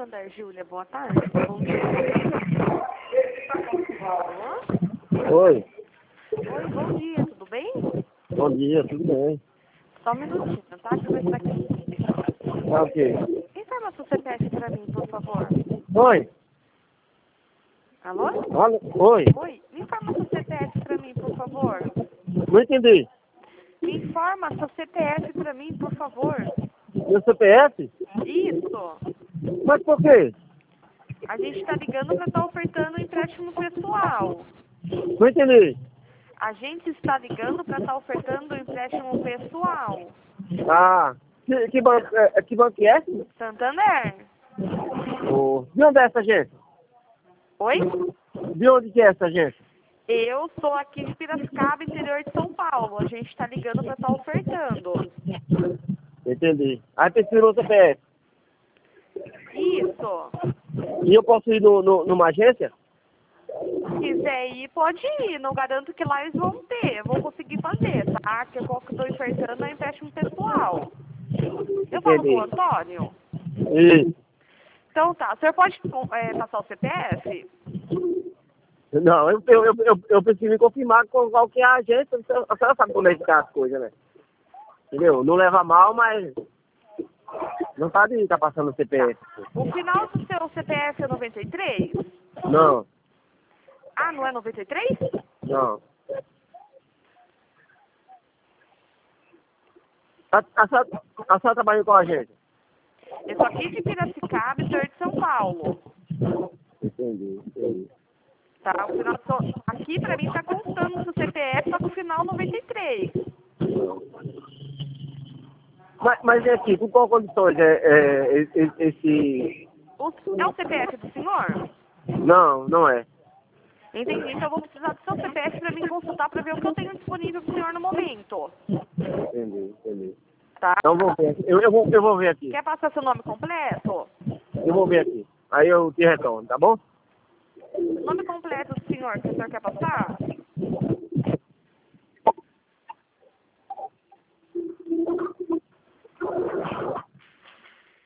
Santander, Júlia, boa tarde. Bom dia. Alô? Oi, Oi, bom dia, tudo bem? bom dia, tudo bem? Só um minutinho, tá? Deixa eu ver se tá aqui. Tá ok. Informa seu CPF pra mim, por favor. Oi, Alô? alô, oi, Oi, me informa seu CPF pra mim, por favor. não entendi. Me informa seu CPF pra mim, por favor. Meu CPF? Isso. Mas por quê? A gente tá ligando pra estar ofertando um empréstimo pessoal. Não entendi. A gente está ligando para estar ofertando um empréstimo pessoal. Ah, que banco, que banco que é? Santander. De onde é essa agência? Oi? De onde que é essa agência? Eu sou aqui de Piracicaba, interior de São Paulo. A gente está ligando para estar ofertando. Entendi. Aí precisa o CPF. Isso. E eu posso ir numa agência? Se quiser ir, pode ir. Não garanto que lá eles vão ter. Eu vou conseguir fazer, tá? Que eu estou ofertando é empréstimo pessoal. Eu falo com o Entendi. Antônio? Isso. Então tá. O senhor pode passar o CPF? Não, eu preciso me confirmar com qual que é a agência. A senhora sabe como é que tá as coisas, né? Entendeu? Não leva mal, mas não tá de estar passando o CPF. O final do seu CPF é 93? Não, Ah, não é 93? não. A senhora trabalha com a agência? Eu sou aqui de Piracicaba, interior de São Paulo. Entendi. Tá? O final, aqui pra mim tá constando no seu CPF, só que o final 93. Mas é aqui, com qual condições esse... É o CPF do senhor? Não, não é. Entendi. Então eu vou precisar do seu CPF pra mim consultar pra ver o que eu tenho disponível pro senhor no momento. Entendi. Tá? Então vou ver. Eu vou ver aqui. Quer passar seu nome completo? Eu vou ver aqui. Aí eu te retorno, tá bom? Nome completo do senhor que o senhor quer passar?